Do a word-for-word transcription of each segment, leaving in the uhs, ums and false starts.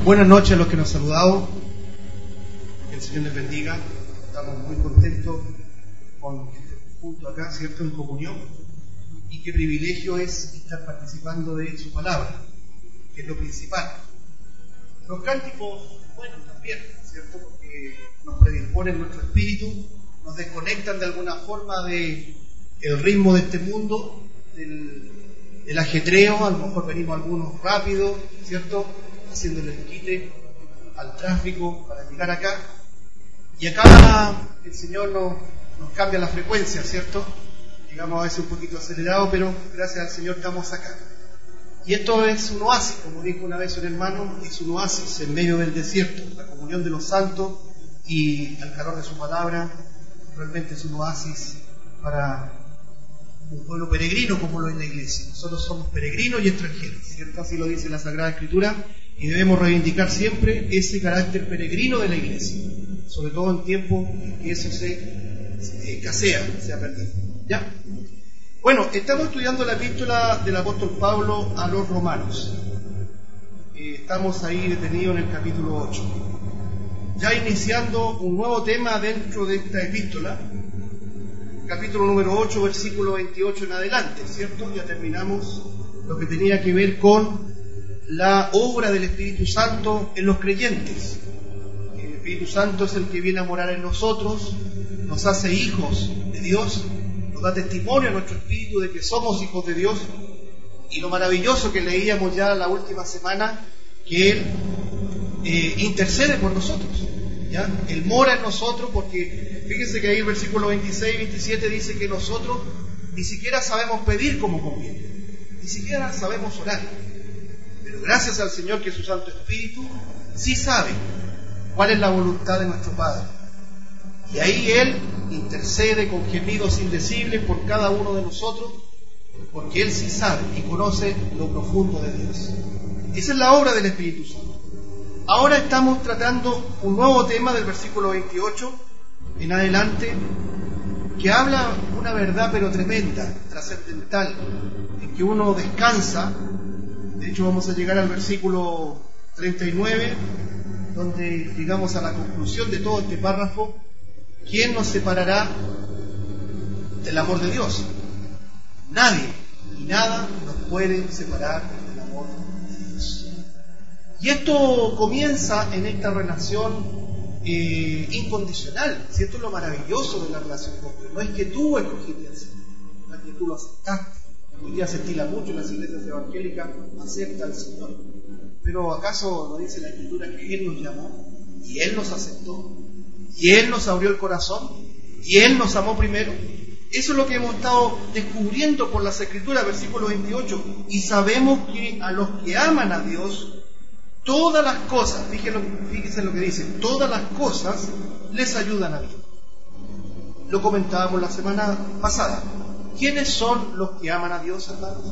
Buenas noches a los que nos han saludado. Que el Señor les bendiga. Estamos muy contentos con este punto acá, ¿cierto?, en comunión. Y qué privilegio es estar participando de su palabra, que es lo principal. Los cánticos, bueno, también, ¿cierto?, porque nos predisponen nuestro espíritu, nos desconectan de alguna forma de el ritmo de este mundo, del, del ajetreo. A lo mejor venimos algunos rápido, ¿cierto?, haciéndole el quite al tráfico para llegar acá. Y acá el Señor nos, nos cambia la frecuencia, ¿cierto? Llegamos a veces un poquito acelerado, pero gracias al Señor estamos acá. Y esto es un oasis, como dijo una vez un hermano, es un oasis en medio del desierto. La comunión de los santos y el calor de su palabra realmente es un oasis para un pueblo peregrino como lo es la iglesia. Nosotros somos peregrinos y extranjeros, ¿cierto? Así lo dice la Sagrada Escritura, y debemos reivindicar siempre ese carácter peregrino de la iglesia, sobre todo en tiempos en que eso se, se escasea, se ha perdido. ¿Ya? Bueno, estamos estudiando la epístola del apóstol Pablo a los romanos. Eh, estamos ahí detenidos en el capítulo ocho. Ya iniciando un nuevo tema dentro de esta epístola, capítulo número ocho, versículo veintiocho en adelante, ¿cierto? Ya terminamos lo que tenía que ver con la obra del Espíritu Santo en los creyentes. El Espíritu Santo es el que viene a morar en nosotros, nos hace hijos de Dios, nos da testimonio a nuestro espíritu de que somos hijos de Dios. Y lo maravilloso que leíamos ya la última semana, que Él eh, intercede por nosotros, ¿ya? Él mora en nosotros, porque fíjense que ahí el versículo veintiséis y veintisiete dice que nosotros ni siquiera sabemos pedir como conviene, ni siquiera sabemos orar. Pero gracias al Señor, que es su Santo Espíritu, sí sabe cuál es la voluntad de nuestro Padre. Y ahí Él intercede con gemidos indecibles por cada uno de nosotros, porque Él sí sabe y conoce lo profundo de Dios. Esa es la obra del Espíritu Santo. Ahora estamos tratando un nuevo tema del versículo veintiocho en adelante, que habla una verdad pero tremenda, trascendental, en que uno descansa. De hecho, vamos a llegar al versículo treinta y nueve, donde llegamos a la conclusión de todo este párrafo. ¿Quién nos separará del amor de Dios? Nadie y nada nos puede separar del amor de Dios. Y esto comienza en esta relación eh, incondicional. Si esto es lo maravilloso de la relación con Dios. No es que tú escogiste así, no es que tú lo aceptaste. Hoy día se estila mucho en las iglesias evangélicas, acepta al Señor. Pero ¿acaso no dice la Escritura que Él nos llamó y Él nos aceptó y Él nos abrió el corazón y Él nos amó primero? Eso es lo que hemos estado descubriendo por las Escrituras, versículo veintiocho. Y sabemos que a los que aman a Dios, todas las cosas, fíjense lo que dice, todas las cosas les ayudan a bien. Lo comentábamos la semana pasada. ¿Quiénes son los que aman a Dios, hermanos?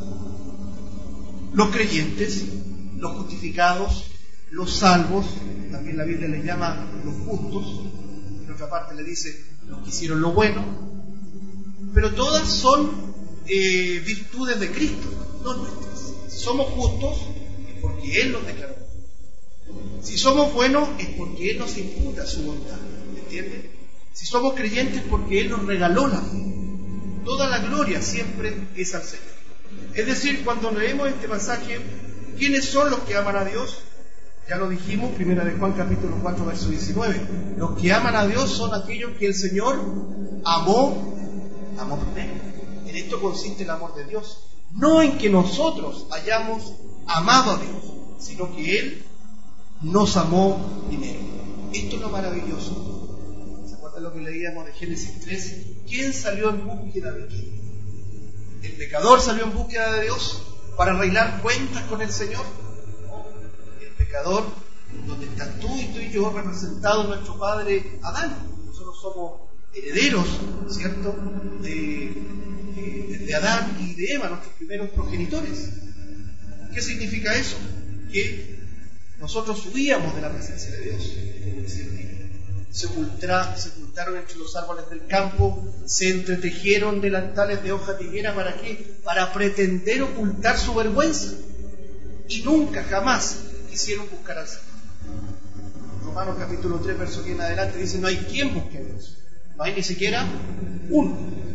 Los creyentes, los justificados, los salvos, también la Biblia les llama los justos, en otra parte le dice los que hicieron lo bueno, pero todas son eh, virtudes de Cristo, no nuestras. Si somos justos es porque Él nos declaró. Si somos buenos es porque Él nos imputa su bondad, ¿entienden? Si somos creyentes es porque Él nos regaló la fe. Toda la gloria siempre es al Señor. Es decir, cuando leemos este pasaje, ¿quiénes son los que aman a Dios? Ya lo dijimos, primera de Juan capítulo cuatro, verso diecinueve. Los que aman a Dios son aquellos que el Señor amó, amó primero. En esto consiste el amor de Dios. No en que nosotros hayamos amado a Dios, sino que Él nos amó primero. Esto es lo maravilloso. Lo que leíamos de Génesis tres, ¿quién salió en búsqueda de quién? ¿El pecador salió en búsqueda de Dios para arreglar cuentas con el Señor? No, el pecador, donde estás tú y tú y yo, representados nuestro padre Adán. Nosotros somos herederos, ¿cierto?, de, de, de Adán y de Eva, nuestros primeros progenitores. ¿Qué significa eso? Que nosotros huíamos de la presencia de Dios, como dice el libro. Se, ocultra, se ocultaron entre los árboles del campo, se entretejieron delantales de hoja de higuera. ¿Para qué? Para pretender ocultar su vergüenza. Y nunca, jamás quisieron buscar al Señor. Romanos capítulo tres, verso diez en adelante, dice: no hay quien busque a Dios. No hay ni siquiera uno.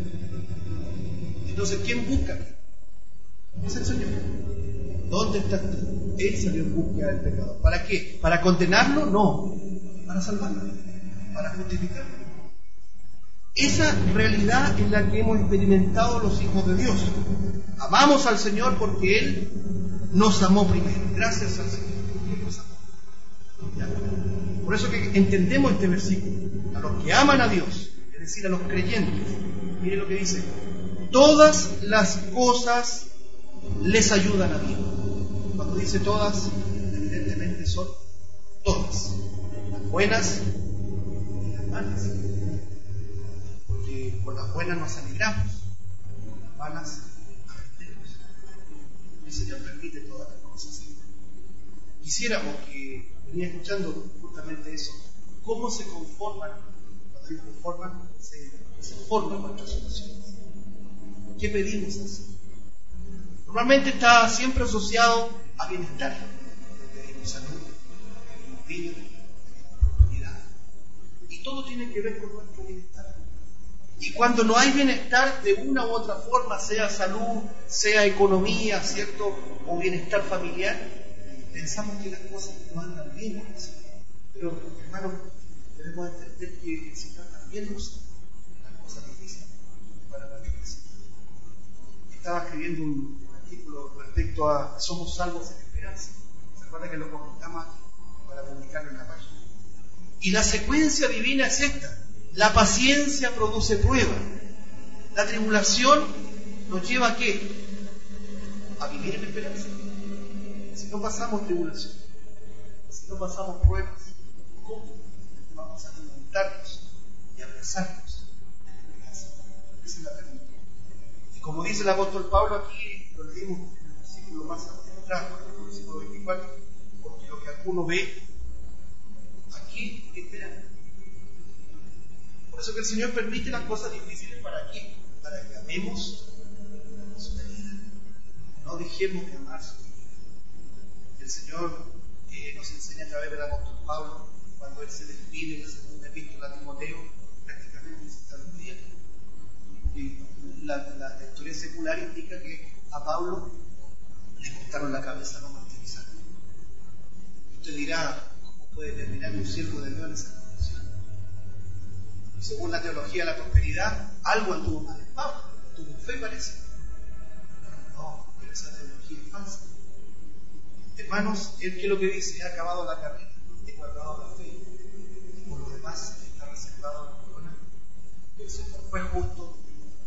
Entonces, ¿quién busca? Es el Señor. ¿Dónde estás tú? Él salió en búsqueda del pecador. ¿Para qué? ¿Para condenarlo? No. Para salvarlo. Para justificarlo. Esa realidad es la que hemos experimentado los hijos de Dios. Amamos al Señor porque Él nos amó primero. Gracias al Señor. Nos amó. ¿Ya? Por eso que entendemos este versículo. A los que aman a Dios, es decir, a los creyentes, miren lo que dice: todas las cosas les ayudan a bien. Cuando dice todas, evidentemente son todas, las buenas y las malas, porque con las buenas nos alegramos, con las malas aprendemos. El Señor permite todas las cosas. Quisiéramos que, venía escuchando justamente eso, cómo se conforman, cuando se conforman, se, se forman nuestras oraciones. ¿Qué pedimos así? Normalmente está siempre asociado a bienestar. Pedimos salud, pedimos vida, pedimos prosperidad. Y todo tiene que ver con nuestro bienestar. Y cuando no hay bienestar de una u otra forma, sea salud, sea economía, ¿cierto? O bienestar familiar, pensamos que las cosas no andan bien. Pero, hermanos, debemos entender que el Señor también nos las cosas difíciles para la vida. Estaba escribiendo un artículo respecto a somos salvos en esperanza. ¿Se acuerda que lo comentamos aquí para publicarlo en la página? Y la secuencia divina es esta: la paciencia produce prueba. La tribulación nos lleva a ¿qué? A vivir en esperanza. Si no pasamos tribulación, si no pasamos pruebas, ¿cómo vamos a alimentarnos y abrazarnos en esperanza? Esa es la pregunta. Y como dice el apóstol Pablo aquí, lo leímos en el versículo más atrás, en el versículo veinticuatro, porque lo que alguno ve aquí espera. Por eso que el Señor permite las cosas difíciles. ¿Para qué? Para que amemos su venida. No dejemos de amar su venida. El Señor eh, nos enseña a través del apóstol Pablo, cuando él se despide en la segunda epístola a Timoteo, prácticamente se está despidiendo. Y la, la, la historia secular indica que a Pablo le cortaron la cabeza, lo martirizaron. Usted dirá, ¿cómo puede terminar un siervo de Dios en esa condición? Según la teología de la prosperidad, algo anduvo mal en Pablo, tuvo fe, parece. No, pero esa teología es falsa. Hermanos, él que es lo que dice: he acabado la carrera, he guardado la fe, y por lo demás está reservado la corona. El Señor fue justo,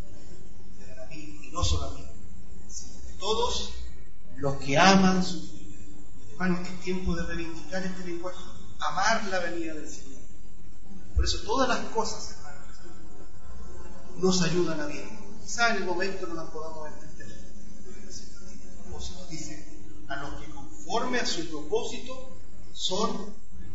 a mí, y no solo a mí, sino a todos los que aman su fe. Hermanos, es tiempo de reivindicar este lenguaje, amar la venida del Señor. Por eso todas las cosas, hermanos, nos ayudan a bien. Quizá en el momento no las podamos entender, pero el Señor tiene un propósito. Dice: a los que conforme a su propósito son,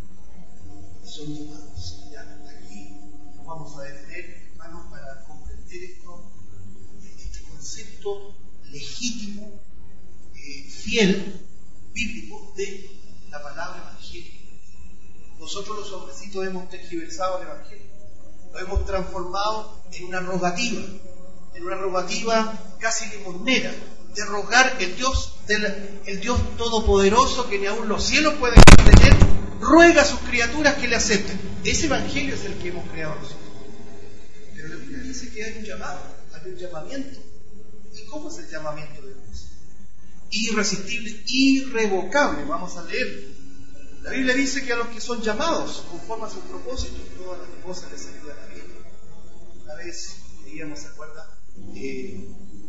son llamados. Ya, aquí nos vamos a detener, hermanos, para comprender esto, este concepto legítimo, eh, fiel, bíblico de la palabra evangelio. Nosotros los hombrecitos hemos tergiversado el evangelio, lo hemos transformado en una rogativa, en una rogativa casi limonera, de rogar el Dios, del, el Dios todopoderoso que ni aun los cielos pueden contener, ruega a sus criaturas que le acepten. Ese evangelio es el que hemos creado nosotros. Pero la Biblia dice que hay un llamado, hay un llamamiento. ¿Y cómo es el llamamiento de Dios? Irresistible, irrevocable. Vamos a leer. La Biblia dice que a los que son llamados conforme a sus propósitos, todas las cosas les ayudan a bien. Una vez leíamos, ¿se acuerda? Eh,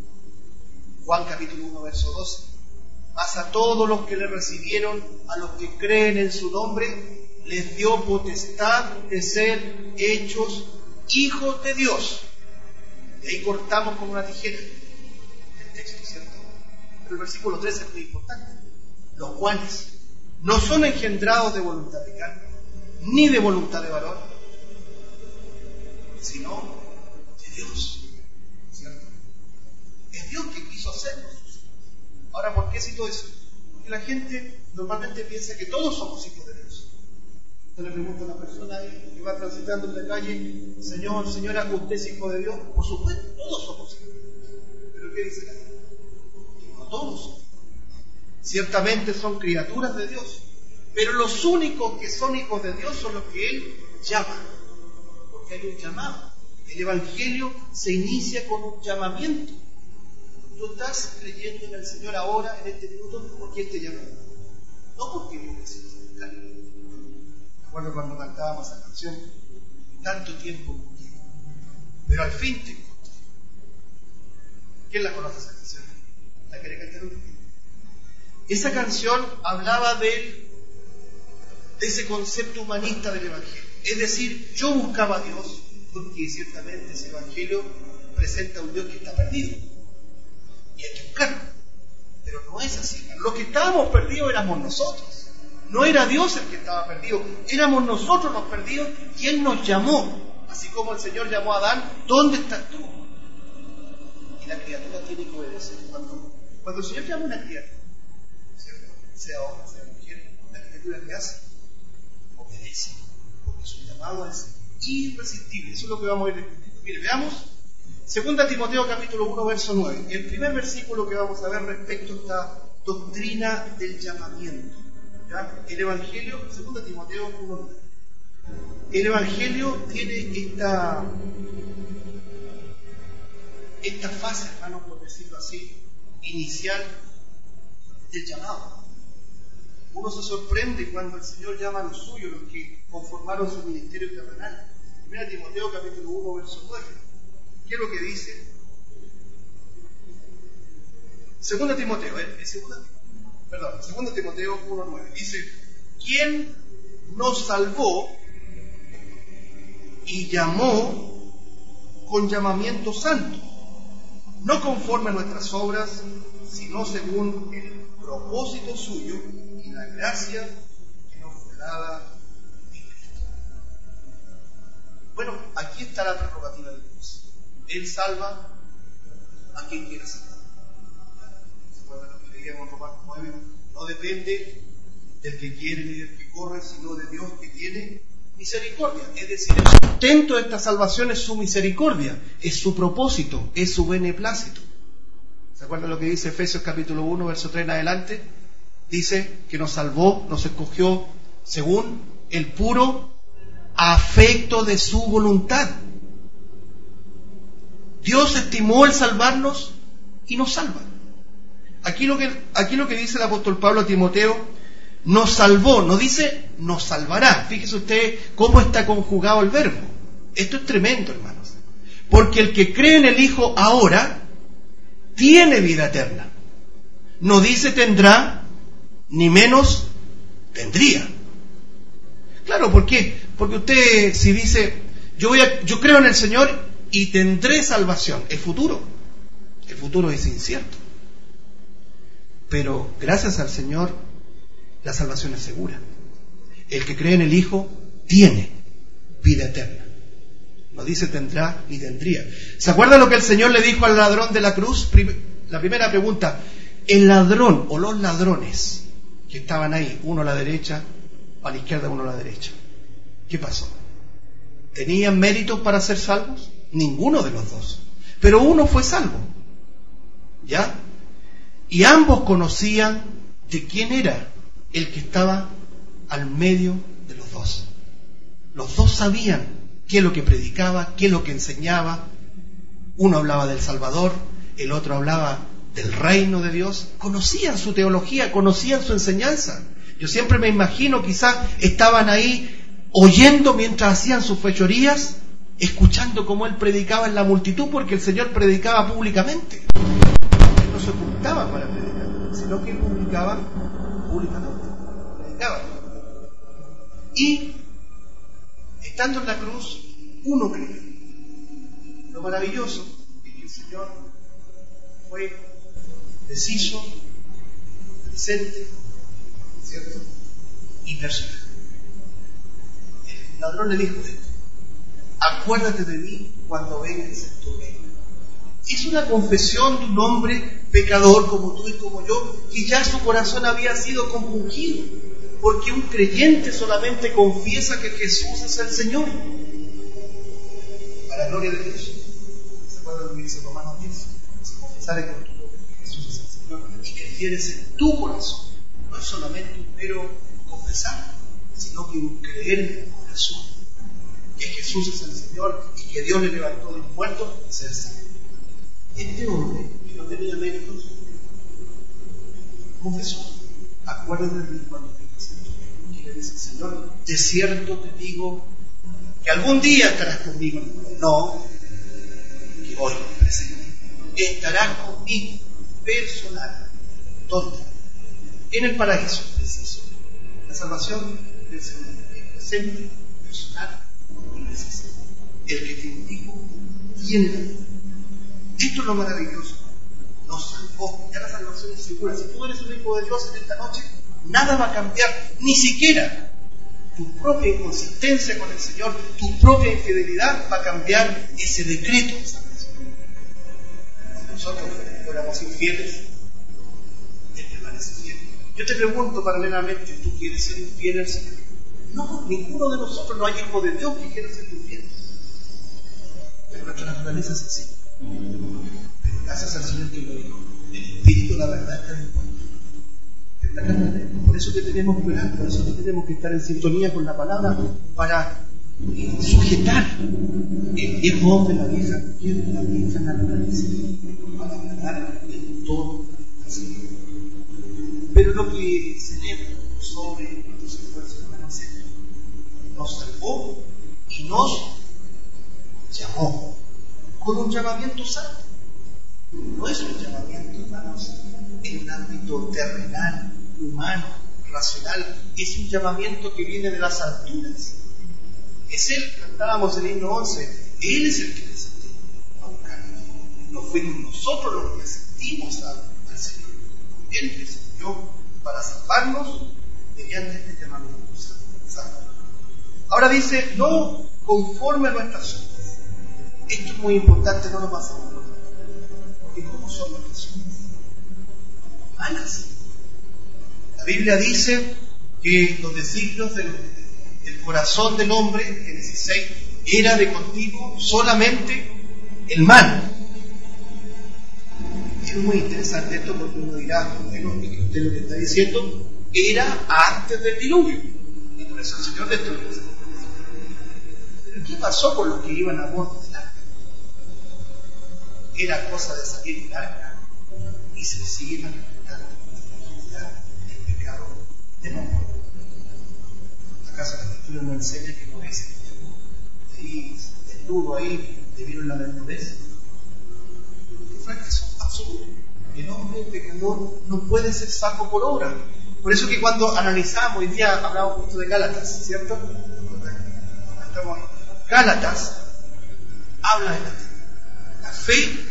Juan capítulo uno, verso doce. Mas a todos los que le recibieron, a los que creen en su nombre, les dio potestad de ser hechos hijos de Dios. Y ahí cortamos con una tijera el texto, ¿cierto? Pero el versículo trece es muy importante. Los cuales no son engendrados de voluntad de carne, ni de voluntad de varón, sino de Dios, ¿cierto? Es Dios que quiso hacernos. Ahora, ¿por qué cito eso? Porque la gente normalmente piensa que todos somos hijos de Dios. Usted le pregunta a una persona ahí que va transitando en la calle, Señor, señora, ¿usted es hijo de Dios? Por supuesto, todos somos hijos de Dios. ¿Pero qué dice la gente? Que no todos somos. Ciertamente son criaturas de Dios, pero los únicos que son hijos de Dios son los que Él llama, porque hay un llamado. El Evangelio se inicia con un llamamiento. Tú estás creyendo en el Señor ahora, en este minuto, porque Él te llamó, no porque Él necesita. Me acuerdo cuando cantábamos esa canción, tanto tiempo contigo, pero al fin te encontré. ¿Quién la conoce esa canción? ¿La quiere cantar un poquito? Esa canción hablaba de, de ese concepto humanista del Evangelio. Es decir, yo buscaba a Dios porque ciertamente ese Evangelio presenta a un Dios que está perdido. Y hay que buscarlo. Pero no es así. Los que estábamos perdidos éramos nosotros. No era Dios el que estaba perdido. Éramos nosotros los perdidos y Él nos llamó. Así como el Señor llamó a Adán, ¿dónde estás tú? Y la criatura tiene que obedecer. Cuando, cuando el Señor llama a una criatura, ¿cierto? Sea hombre, sea mujer, la criatura que hace, obedece. Porque su llamado es irresistible. Eso es lo que vamos a ir discutiendo. Mire, veamos Segunda Timoteo capítulo uno, verso nueve. El primer versículo que vamos a ver respecto a esta doctrina del llamamiento. ¿Ya? El Evangelio, Segunda Timoteo uno nueve. El Evangelio tiene esta, esta fase, hermanos, por decirlo así, inicial del llamado. Uno se sorprende cuando el Señor llama a los suyos, los que conformaron su ministerio terrenal. Primera Timoteo capítulo uno, verso nueve. ¿Qué es lo que dice? Segunda Timoteo, ¿eh? Segunda, perdón, Segunda Timoteo uno nueve. Dice, ¿quién nos salvó y llamó con llamamiento santo? No conforme a nuestras obras, sino según el propósito suyo y la gracia que nos fue dada en Cristo. Bueno, aquí está la prerrogativa de Dios. Él salva a quien quiera salvar. ¿Se acuerdan lo que leíamos en Romanos nueve? No depende del que quiere ni del que corre, sino de Dios que tiene misericordia. Es decir, el sustento de esta salvación es su misericordia, es su propósito, es su beneplácito. ¿Se acuerdan lo que dice Efesios capítulo uno, verso tres en adelante? Dice que nos salvó, nos escogió según el puro afecto de su voluntad. Dios estimó el salvarnos y nos salva. Aquí lo que, aquí lo que dice el apóstol Pablo a Timoteo, nos salvó, no dice nos salvará. Fíjese usted cómo está conjugado el verbo. Esto es tremendo, hermanos. Porque el que cree en el Hijo ahora tiene vida eterna. No dice tendrá, ni menos tendría. Claro, ¿por qué? Porque usted si dice yo, voy a, yo creo en el Señor y tendré salvación, es futuro. El futuro es incierto. Pero gracias al Señor, la salvación es segura. El que cree en el Hijo tiene vida eterna. No dice tendrá ni tendría. ¿Se acuerdan lo que el Señor le dijo al ladrón de la cruz? La primera pregunta, el ladrón o los ladrones que estaban ahí, uno a la derecha, a la izquierda, uno a la derecha, ¿qué pasó? ¿Tenían méritos para ser salvos? Ninguno de los dos. Pero uno fue salvo. ¿Ya? Y ambos conocían de quién era el que estaba al medio de los dos. Los dos sabían qué es lo que predicaba, qué es lo que enseñaba. Uno hablaba del Salvador, el otro hablaba del reino de Dios. Conocían su teología, conocían su enseñanza. Yo siempre me imagino, quizás estaban ahí oyendo mientras hacían sus fechorías, escuchando cómo él predicaba en la multitud, porque el Señor predicaba públicamente. Él no se ocultaba para predicar, sino que él publicaba públicamente. Predicaba. Y estando en la cruz, uno creyó. Lo maravilloso es que el Señor fue deciso, presente, ¿cierto? Y personal. El ladrón le dijo esto: acuérdate de mí cuando vengas en tu reino. Es una confesión de un hombre pecador como tú y como yo, que ya su corazón había sido compungido, porque un creyente solamente confiesa que Jesús es el Señor. Para la gloria de Dios. ¿Se acuerdan lo que dice Romanos diez? Si confesares con tu boca que Jesús es el Señor y creyeres en tu corazón, no es solamente un mero confesar, sino que un creer en el corazón que Jesús es el Señor y que Dios le levantó de los muertos, ser salvo. Este hombre, que no tenía méritos, confesó. Acuérdate de mí cuando digas y le dice: Señor, de cierto te digo que algún día estarás conmigo. No, que hoy presente estarás conmigo personal. ¿Dónde? En el paraíso. Es eso. La salvación del Señor es presente, personal y necesario. El que te indico tiene la vida. Esto es lo maravilloso. Nos salvó. Ya la salvación es segura. Si tú eres un hijo de Dios en esta noche, nada va a cambiar. Ni siquiera tu propia inconsistencia con el Señor, tu propia infidelidad va a cambiar ese decreto de salvación. Si nosotros fuéramos infieles, Él permanece fiel. Yo te pregunto paralelamente, ¿tú quieres ser infiel al Señor? No, ninguno de nosotros no hay hijo de Dios que quiera ser infiel. Pero nuestra naturaleza es así. Pero gracias al Señor que lo dijo, el Espíritu, la verdad, está en cuenta. Por eso que tenemos que orar, por eso que tenemos que estar en sintonía con la palabra para eh, sujetar el viejo hombre, la vieja mujer, la vieja naturaleza, para agradar en todo así. Pero lo que celebra sobre nuestros esfuerzos, hermanos, nos salvó y nos llamó con un llamamiento santo. No es un llamamiento, hermanos, en un ámbito terrenal, humano, racional. Es un llamamiento que viene de las alturas. Es Él, cantábamos el himno once, Él es el que descendió a buscarnos. No fuimos nosotros los que asistimos al Señor. Él descendió para salvarnos mediante este llamamiento santo. Ahora dice, no conforme a nuestras obras. Esto es muy importante, no lo pasemos por alto. Porque ¿cómo son nuestras obras? Malas. La Biblia dice que los designios del, del corazón del hombre, Génesis seis, era de continuo solamente el mal. Es muy interesante esto porque uno dirá, bueno, usted lo que está diciendo era antes del diluvio. Y por eso el Señor destruyó. Pero ¿qué pasó con los que iban a bordo del arca? Era cosa de salir del arca y se siguen alimentando el pecado de no. ¿Acaso la Escritura no enseña que no es ahí, desnudo ahí, debieron la desnudez? Es fracaso absoluto. El hombre pecador no puede ser salvo por obra. Por eso que cuando analizamos, hoy día hablamos mucho de Gálatas, ¿cierto? Estamos ahí. Gálatas habla de la fe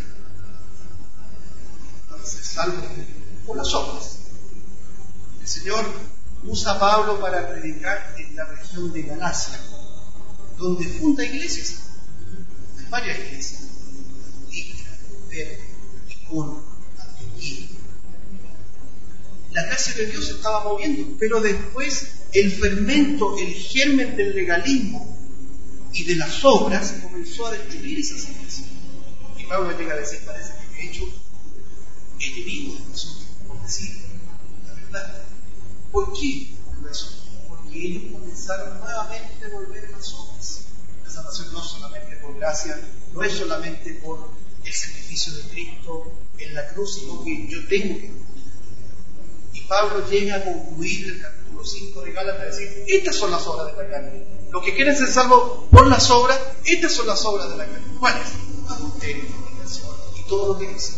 para ser salvo por las obras. El Señor usa a Pablo para predicar en la región de Galacia, donde funda iglesias. Hay varias iglesias: Listra, Perge, Icona, Antioquía. La gracia de Dios se estaba moviendo, pero después el fermento, el germen del legalismo y de las obras comenzó a destruir esa salvación. Y Pablo llega a decir, parece que de hecho he tenido nosotros, por decir la verdad. ¿Por qué? Por eso, porque ellos comenzaron nuevamente a volver a las obras. La salvación no solamente por gracia, no es solamente por el sacrificio de Cristo en la cruz, sino que yo tengo que cumplir. Y Pablo llega a concluir el capítulo cinco de Gálatas a decir, estas son las obras de la carne. Los que quieren ser salvos por las obras, estas son las obras de la carne. ¿Cuáles? Adulterio, fornicación y todo lo que dice.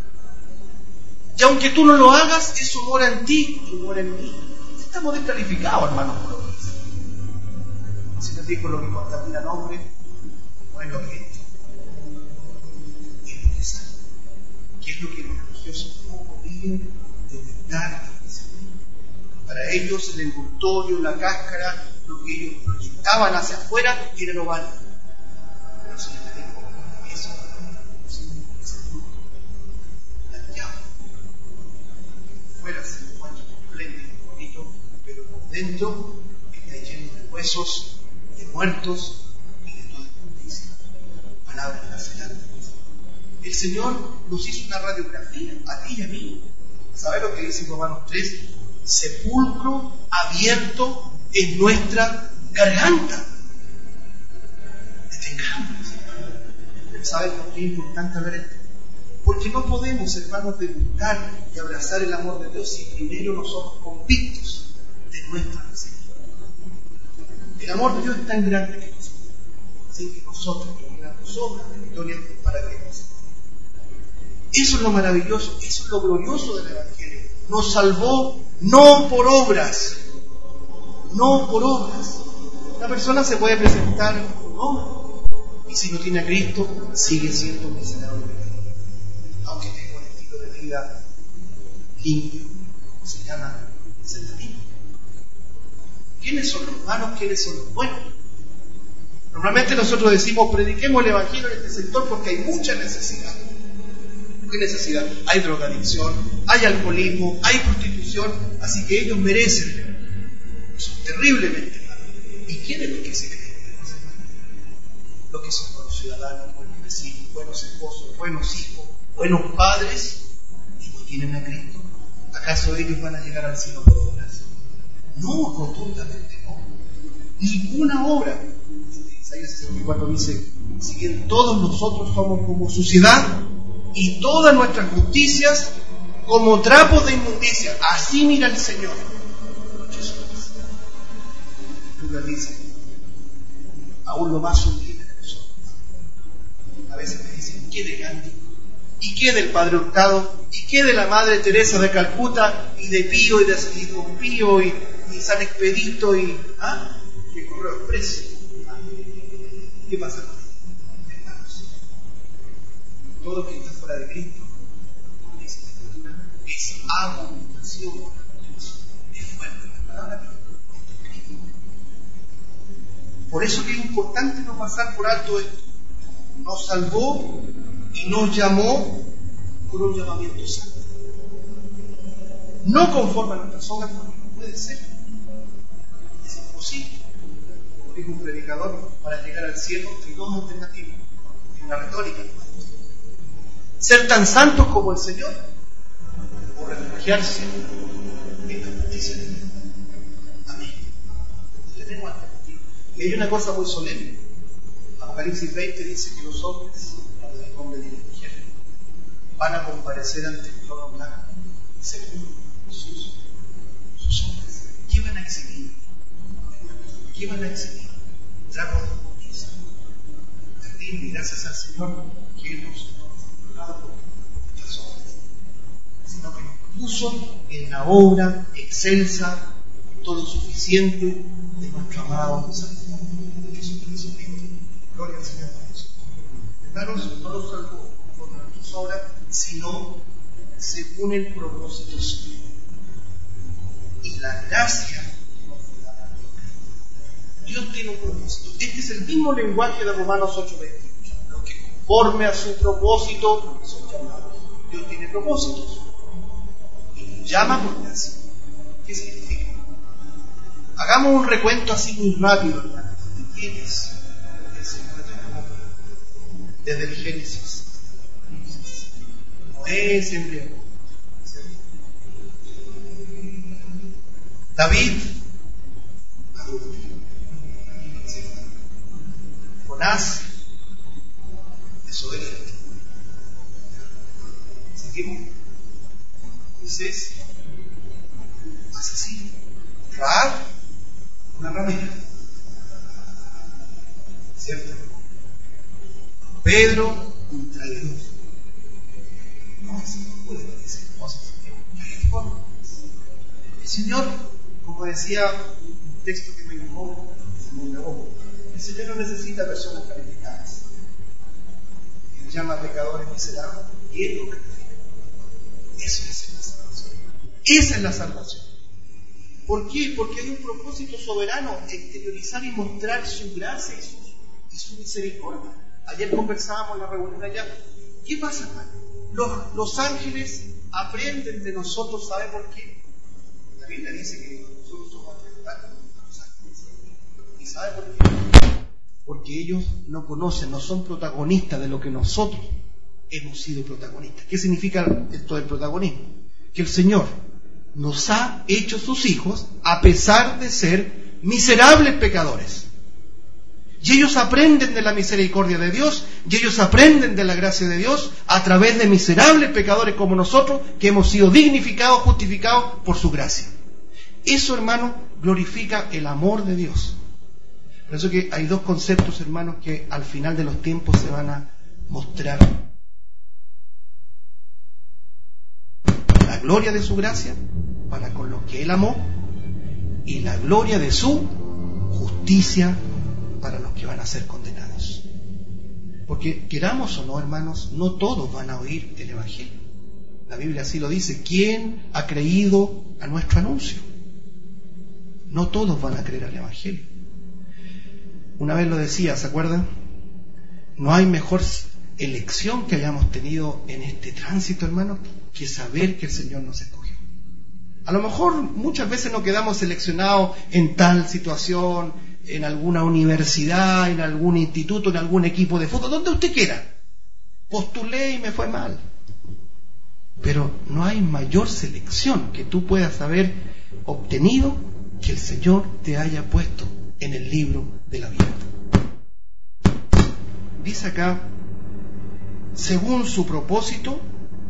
Y aunque tú no lo hagas, eso mora en ti y mora en mí. Estamos descalificados, hermanos, por lo que dice. Si nos dijo lo que contamina al hombre, no es lo que es. Es lo que sabe. Que es lo que los religiosos no podían detectar. Para ellos el envoltorio, la cáscara, lo que ellos proyectaban hacia afuera era lo válido. Pero si les digo, eso es el fruto, la llave. dentro está lleno de huesos, de muertos y de toda injusticia. Palabras lacerantes. El Señor nos hizo una radiografía, a ti y a mí. ¿Sabes lo que dice Romanos tres? Sepulcro abierto en nuestra garganta. Detengamos. ¿Sabes por qué es importante ver esto? Porque no podemos, hermanos, degustar y abrazar el amor de Dios si primero no somos convictos de nuestra necesidad. El amor de Dios es tan grande que nosotros, así que nosotros terminamos obras de victoria para que nos. Eso es lo maravilloso, eso es lo glorioso del Evangelio. Nos salvó no por obras, no por obras. Una persona se puede presentar con obras y si no tiene a Cristo sigue siendo un miserable pecador, aunque tenga un estilo de vida limpio, se llama satanismo. ¿Quiénes son los malos? ¿Quiénes son los buenos? Normalmente nosotros decimos, prediquemos el Evangelio en este sector porque hay mucha necesidad. ¿Qué necesidad? Hay drogadicción, hay alcoholismo, hay prostitución, así que ellos merecen. Son terriblemente malos. ¿Y quiénes los que se creen? Los que son buenos ciudadanos, buenos vecinos, buenos esposos, buenos hijos, buenos padres y no tienen a Cristo. ¿Acaso ellos van a llegar al cielo por obras? No, rotundamente no. Ninguna obra. Isaías sesenta y cuatro dice, si bien todos nosotros somos como suciedad y todas nuestras justicias como trapos de inmundicia, así mira el Señor. Lucas dice, aún lo más sublime de nosotros. A veces me dicen, ¿qué de Gandhi? ¿Y qué del Padre Hurtado? ¿Y qué de la Madre Teresa de Calcuta? ¿Y de Pío y de San Pío y, y San Expedito? Y, ¿ah? ¿Qué correo expreso? ¿Ah? ¿Qué pasa con esto? Hermanos, todo el que está fuera de Cristo es abominación, es fuerte la palabra de Cristo. Por eso que es importante no pasar por alto esto. Nos salvó y nos llamó con un llamamiento santo. No conforme a nuestras obras, porque no puede ser. Es imposible. Como dijo un predicador, para llegar al cielo hay dos alternativas. Es una retórica. Ser tan santos como el Señor o refugiarse en la justicia de Dios. Amén. Tenemos alternativas. Y hay una cosa muy solemne. Apocalipsis veinte dice que los hombres, los hombres y las mujeres, van a comparecer ante el trono blanco según sus, sus obras. ¿Qué van a exhibir? ¿Qué van a exhibir? Trapos de justicia. Terrible, y gracias al Señor que Él nos ha dado por nuestras obras, sino que nos puso en la obra excelsa, todo suficiente de nuestro amado Santo Jesucristo. Gloria al Señor por eso. Hermanos, no nos salvó por nuestras obras, sino según el propósito suyo. Y la gracia nos fue dada. Dios tiene un propósito. Este es el mismo lenguaje de Romanos ocho veintiocho. Los que conforme a su propósito son llamados. Dios tiene propósitos. Y nos llama por gracia. ¿Qué significa? Hagamos un recuento así muy rápido, hermanos. ¿De quién es el Señor de amor? Desde el Génesis. Noé es embriago. David, adulto. Jonás, desobediente. Seguimos. Moisés, asesino. Rahab, una ramera. ¿Cierto? Pedro, un traidor. No, eso no puede decir cosas. El Señor, como decía un texto que me llegó, el Señor no necesita personas calificadas. Él llama a pecadores miserables y Él lo califica. Eso es la salvación. Esa es la salvación. ¿Por qué? Porque hay un propósito soberano, exteriorizar y mostrar su gracia y su, y su misericordia. Ayer conversábamos en la reunión allá. ¿Qué pasa, hermano? Los, los ángeles aprenden de nosotros, ¿sabe por qué? La Biblia dice que nosotros somos ¿Sabe por qué? Porque ellos no conocen, no son protagonistas de lo que nosotros hemos sido protagonistas. ¿Qué significa esto del protagonismo? Que el Señor nos ha hecho sus hijos a pesar de ser miserables pecadores. Y ellos aprenden de la misericordia de Dios, y ellos aprenden de la gracia de Dios a través de miserables pecadores como nosotros, que hemos sido dignificados, justificados por su gracia. Eso, hermano, glorifica el amor de Dios. Por eso que hay dos conceptos, hermanos, que al final de los tiempos se van a mostrar. La gloria de su gracia para con los que Él amó, y la gloria de su justicia para los que van a ser condenados. Porque queramos o no, hermanos, no todos van a oír el Evangelio. La Biblia así lo dice. ¿Quién ha creído a nuestro anuncio? No todos van a creer al Evangelio. Una vez lo decía, ¿se acuerdan? No hay mejor elección que hayamos tenido en este tránsito, hermanos, que saber que el Señor nos escogió. A lo mejor muchas veces nos quedamos seleccionados en tal situación, en alguna universidad, en algún instituto, en algún equipo de fútbol, donde usted quiera. Postulé y me fue mal. Pero no hay mayor selección que tú puedas haber obtenido que el Señor te haya puesto en el libro de la vida. Dice acá, según su propósito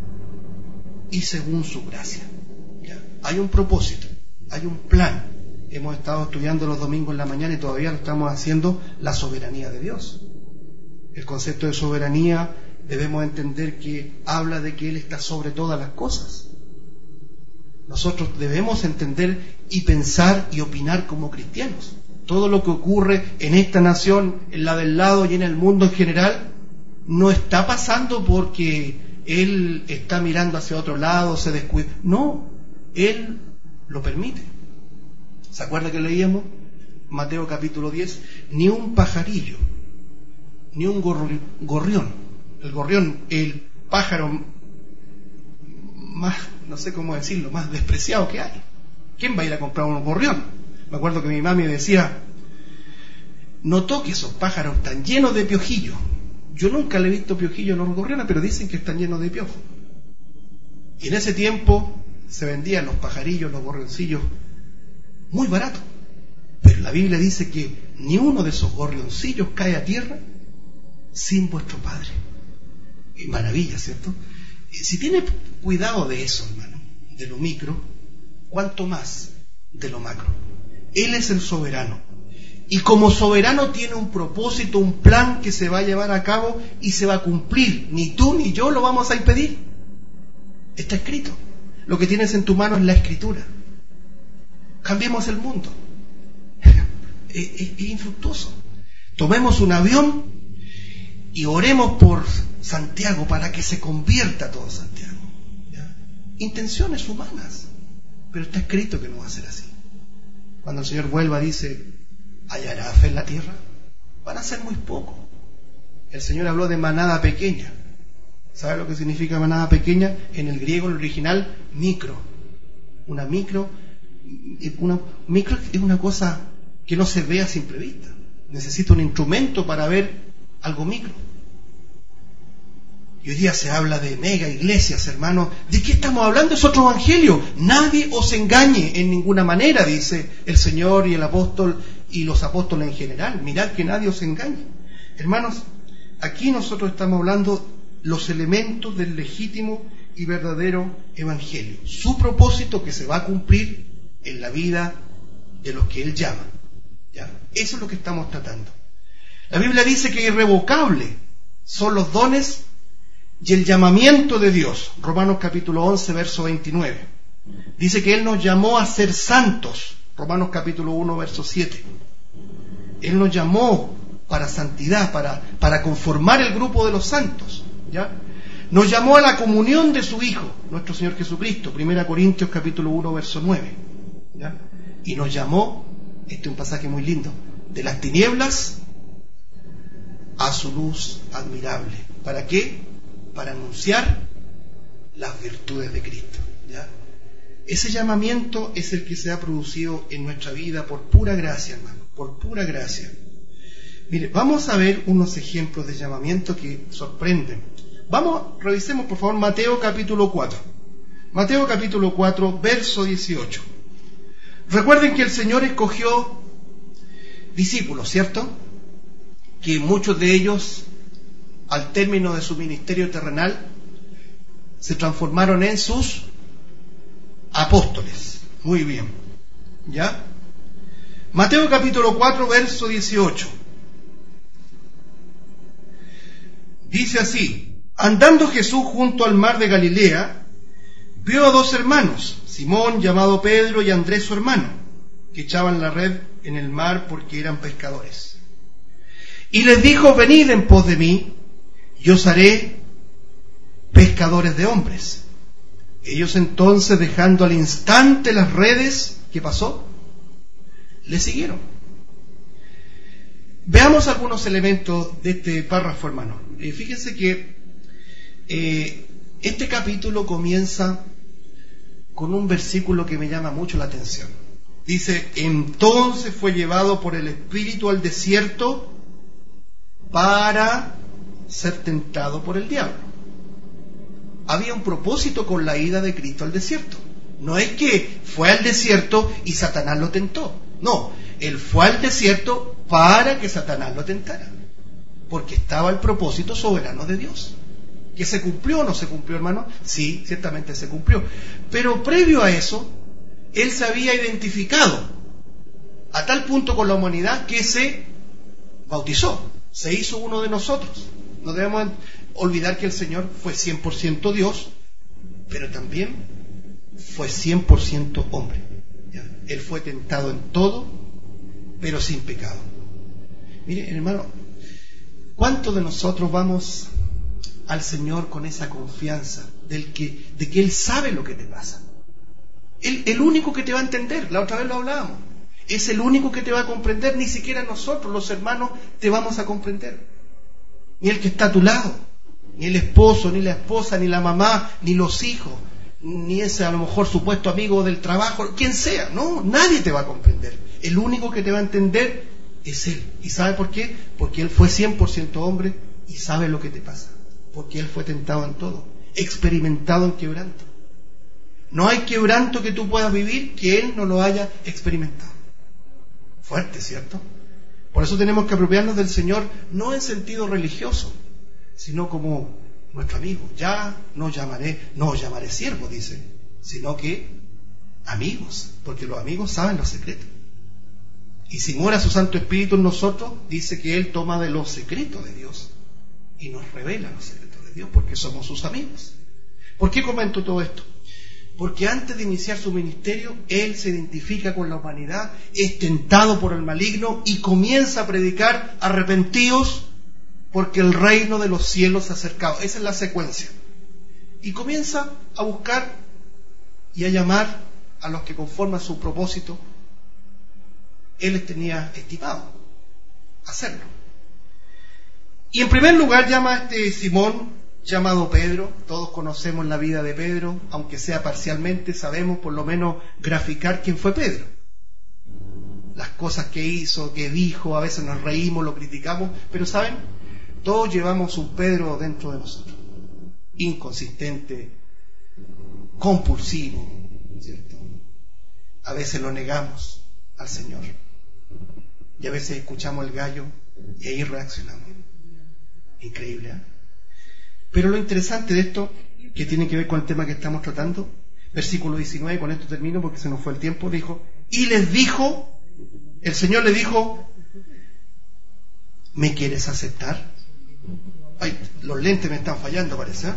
y según su gracia. ¿Ya? Hay un propósito, hay un plan. Hemos estado estudiando los domingos en la mañana y todavía lo estamos haciendo, la soberanía de Dios. El concepto de soberanía debemos entender que habla de que Él está sobre todas las cosas. Nosotros debemos entender y pensar y opinar como cristianos. Todo lo que ocurre en esta nación, en la del lado y en el mundo en general, no está pasando porque Él está mirando hacia otro lado, se descuida. No, Él lo permite. ¿Se acuerda que leíamos? Mateo capítulo diez. Ni un pajarillo, ni un gorrión. El gorrión, el pájaro más, no sé cómo decirlo, más despreciado que hay. ¿Quién va a ir a comprar un gorrión? Me acuerdo que mi mami decía, no toque esos pájaros tan llenos de piojillos. Yo nunca le he visto piojillos en los gorriones, pero dicen que están llenos de piojos. Y en ese tiempo se vendían los pajarillos, los gorrioncillos, muy barato. Pero la Biblia dice que ni uno de esos gorrioncillos cae a tierra sin vuestro Padre. Qué maravilla, ¿cierto? Si tiene cuidado de eso, hermano, de lo micro, ¿cuánto más de lo macro? Él es el soberano. Y como soberano tiene un propósito, un plan que se va a llevar a cabo y se va a cumplir. Ni tú ni yo lo vamos a impedir. Está escrito. Lo que tienes en tu mano es la Escritura. Cambiemos el mundo. Es, es, es infructuoso. Tomemos un avión y oremos por Santiago para que se convierta todo Santiago. ¿Ya? Intenciones humanas. Pero está escrito que no va a ser así. Cuando el Señor vuelva, dice, ¿hallará fe en la tierra? Van a ser muy poco. El Señor habló de manada pequeña. ¿Sabe lo que significa manada pequeña? En el griego, el original, micro. Una micro, una micro es una cosa que no se ve a simple vista. Necesita un instrumento para ver algo micro. Y hoy día se habla de mega iglesias, hermanos. ¿De qué estamos hablando? Es otro evangelio. Nadie os engañe en ninguna manera, dice el Señor y el apóstol y los apóstoles en general. Mirad que nadie os engañe. Hermanos, aquí nosotros estamos hablando los elementos del legítimo y verdadero evangelio. Su propósito que se va a cumplir en la vida de los que Él llama. ¿Ya? Eso es lo que estamos tratando. La Biblia dice que irrevocable son los dones y el llamamiento de Dios. Romanos capítulo once, verso veintinueve. Dice que Él nos llamó a ser santos. Romanos capítulo uno, verso siete. Él nos llamó para santidad, para, para conformar el grupo de los santos. ¿Ya? Nos llamó a la comunión de su Hijo, nuestro Señor Jesucristo. Primera Corintios capítulo uno, verso nueve. ¿Ya? Y nos llamó, este es un pasaje muy lindo, de las tinieblas a su luz admirable. ¿Para qué? Para anunciar las virtudes de Cristo. ¿Ya? Ese llamamiento es el que se ha producido en nuestra vida por pura gracia, hermano. por pura gracia. Mire, vamos a ver unos ejemplos de llamamiento que sorprenden. Vamos, revisemos por favor Mateo capítulo cuatro. Mateo capítulo cuatro, verso dieciocho. Recuerden que el Señor escogió discípulos, ¿cierto? Que muchos de ellos, al término de su ministerio terrenal, se transformaron en sus apóstoles. Muy bien. ¿Ya? Mateo capítulo cuatro, verso dieciocho. Dice así: andando Jesús junto al mar de Galilea, vio a dos hermanos, Simón llamado Pedro y Andrés su hermano, que echaban la red en el mar porque eran pescadores. Y les dijo: venid en pos de mí, y os haré pescadores de hombres. Ellos entonces, dejando al instante las redes, ¿qué pasó? Le siguieron. Veamos algunos elementos de este párrafo, hermano. Eh, fíjense que eh, este capítulo comienza con un versículo que me llama mucho la atención. Dice: entonces fue llevado por el Espíritu al desierto para ser tentado por el diablo. Había un propósito con la ida de Cristo al desierto. No es que fue al desierto y Satanás lo tentó. No, Él fue al desierto para que Satanás lo tentara. Porque estaba el propósito soberano de Dios. ¿Que se cumplió o no se cumplió, hermano? Sí, ciertamente se cumplió. Pero previo a eso, Él se había identificado a tal punto con la humanidad que se bautizó. Se hizo uno de nosotros. No debemos olvidar que el Señor fue cien por ciento Dios, pero también fue cien por ciento hombre. ¿Ya? Él fue tentado en todo, pero sin pecado. Mire, hermano, ¿cuántos de nosotros vamos al Señor con esa confianza del que, de que Él sabe lo que te pasa? Él, el único que te va a entender, la otra vez lo hablábamos, es el único que te va a comprender. Ni siquiera nosotros, los hermanos, te vamos a comprender. Ni el que está a tu lado, ni el esposo, ni la esposa, ni la mamá, ni los hijos, ni ese a lo mejor supuesto amigo del trabajo, quien sea. No, nadie te va a comprender. El único que te va a entender es Él. ¿Y sabe por qué? Porque Él fue cien por ciento hombre y sabe lo que te pasa. Porque Él fue tentado en todo, experimentado en quebranto. No hay quebranto que tú puedas vivir que Él no lo haya experimentado. Fuerte, ¿cierto? Por eso tenemos que apropiarnos del Señor, no en sentido religioso, sino como nuestro amigo. Ya no llamaré, no os llamaré siervo, dice, sino que amigos, porque los amigos saben los secretos. Y si mora su Santo Espíritu en nosotros, dice que Él toma de los secretos de Dios y nos revela los secretos de Dios, porque somos sus amigos. ¿Por qué comento todo esto? Porque antes de iniciar su ministerio, Él se identifica con la humanidad, es tentado por el maligno y comienza a predicar: arrepentíos, porque el reino de los cielos se ha acercado. Esa es la secuencia. Y comienza a buscar y a llamar a los que conforman su propósito. Él les tenía estimado hacerlo. Y en primer lugar llama a este Simón, llamado Pedro. Todos conocemos la vida de Pedro, aunque sea parcialmente, sabemos por lo menos graficar quién fue Pedro. Las cosas que hizo, que dijo, a veces nos reímos, lo criticamos, pero ¿saben? Todos llevamos un Pedro dentro de nosotros. Inconsistente, compulsivo, ¿cierto? A veces lo negamos al Señor. Y a veces escuchamos el gallo y ahí reaccionamos. Increíble, ¿eh? Pero lo interesante de esto, que tiene que ver con el tema que estamos tratando, versículo diecinueve, con esto termino porque se nos fue el tiempo, dijo: y les dijo, el Señor le dijo: ¿me quieres aceptar? Ay, los lentes me están fallando, parece, ¿eh?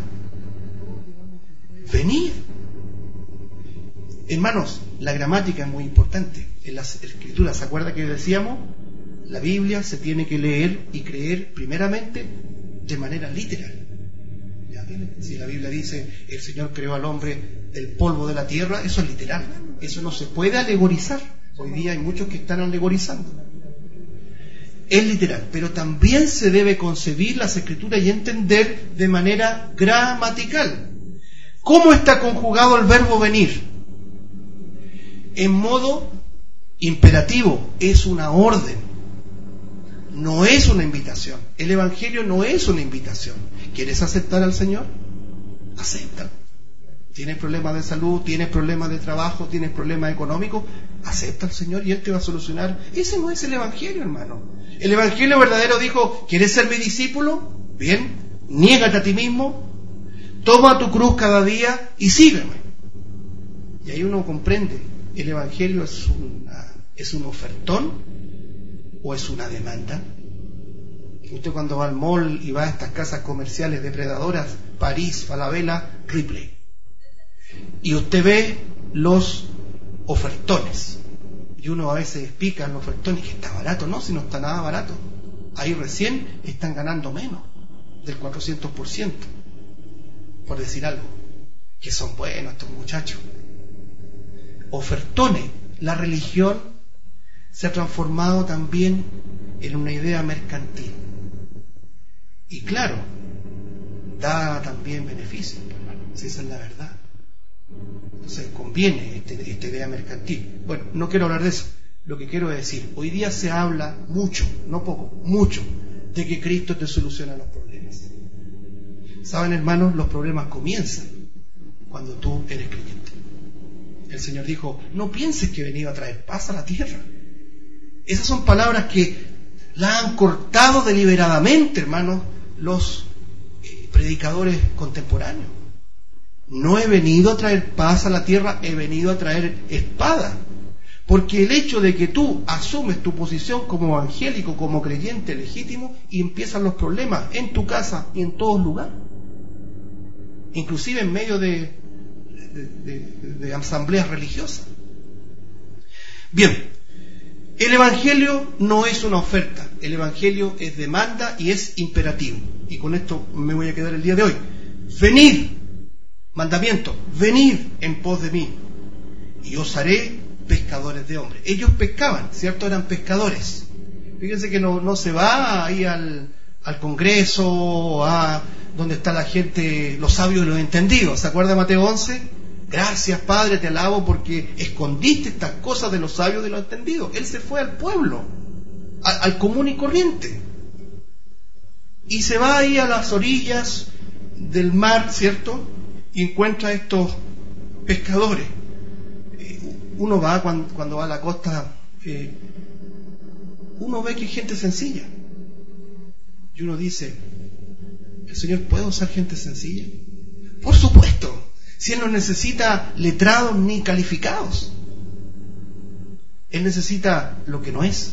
Venid. Hermanos, la gramática es muy importante. En las escrituras, ¿se acuerda que decíamos? La Biblia se tiene que leer y creer primeramente de manera literal. Si la Biblia dice el Señor creó al hombre del polvo de la tierra, eso es literal, eso no se puede alegorizar. Hoy día hay muchos que están alegorizando. Es literal, pero también se debe concebir las escrituras y entender de manera gramatical. ¿Cómo está conjugado el verbo venir? En modo imperativo, es una orden, no es una invitación. El Evangelio no es una invitación. ¿Quieres aceptar al Señor? Acepta. ¿Tienes problemas de salud? ¿Tienes problemas de trabajo? ¿Tienes problemas económicos? Acepta al Señor y Él te va a solucionar. Ese no es el Evangelio, hermano. El Evangelio verdadero dijo: ¿quieres ser mi discípulo? Bien, niégate a ti mismo, toma tu cruz cada día y sígueme. Y ahí uno comprende, ¿el Evangelio es, una, es un ofertón o es una demanda? Usted cuando va al mall y va a estas casas comerciales depredadoras, París, Falabella, Ripley, y usted ve los ofertones, y uno a veces pica en los ofertones que está barato. No, si no está nada barato. Ahí recién están ganando menos del cuatrocientos por ciento, por decir algo, que son buenos estos muchachos. Ofertones. La religión se ha transformado también en una idea mercantil. Y claro, da también beneficios, hermano, si esa es la verdad. Entonces conviene este, esta idea mercantil. Bueno, no quiero hablar de eso. Lo que quiero decir, hoy día se habla mucho, no poco, mucho, de que Cristo te soluciona los problemas. Saben, hermanos, los problemas comienzan cuando tú eres creyente. El Señor dijo: no pienses que he venido a traer paz a la tierra. Esas son palabras que la han cortado deliberadamente, hermanos, los eh, predicadores contemporáneos. No he venido a traer paz a la tierra, he venido a traer espada. Porque el hecho de que tú asumes tu posición como evangélico, como creyente legítimo, y empiezan los problemas en tu casa y en todo lugar, inclusive en medio de, de, de, de asambleas religiosas. Bien, el Evangelio no es una oferta, el Evangelio es demanda y es imperativo. Y con esto me voy a quedar el día de hoy. Venid, mandamiento, venid en pos de mí, y os haré pescadores de hombres. Ellos pescaban, ¿cierto? Eran pescadores. Fíjense que no, no se va ahí al, al Congreso, a donde está la gente, los sabios y los entendidos. ¿Se acuerda de Mateo once? Gracias, Padre, te alabo porque escondiste estas cosas de los sabios y de los entendidos. Él se fue al pueblo, a, al común y corriente. Y se va ahí a las orillas del mar, ¿cierto? Y encuentra a estos pescadores. Uno va cuando, cuando va a la costa, eh, uno ve que hay gente sencilla. Y uno dice: ¿el Señor puede usar gente sencilla? Por supuesto, si Él no necesita letrados ni calificados. Él necesita lo que no es,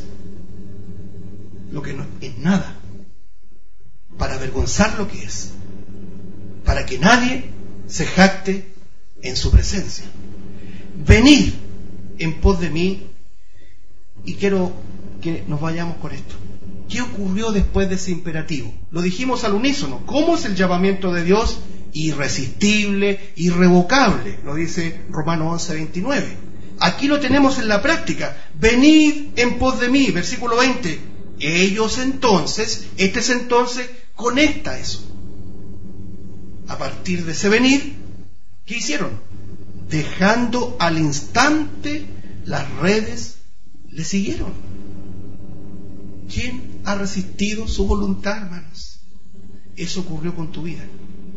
lo que no es nada, para avergonzar lo que es, para que nadie se jacte en su presencia. Venid en pos de mí. Y quiero que nos vayamos con esto. ¿Qué ocurrió después de ese imperativo? Lo dijimos al unísono. ¿Cómo es el llamamiento de Dios? Irresistible, irrevocable, lo dice Romanos once veintinueve. Aquí lo tenemos en la práctica. Venid en pos de mí, versículo veinte. Ellos entonces, este es entonces, conecta eso. A partir de ese venir, ¿qué hicieron? Dejando al instante las redes, le siguieron. ¿Quién ha resistido su voluntad, hermanos? Eso ocurrió con tu vida.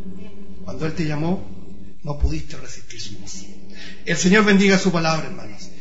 Cuando Él te llamó, no pudiste resistir su voz. El Señor bendiga su palabra, hermanos.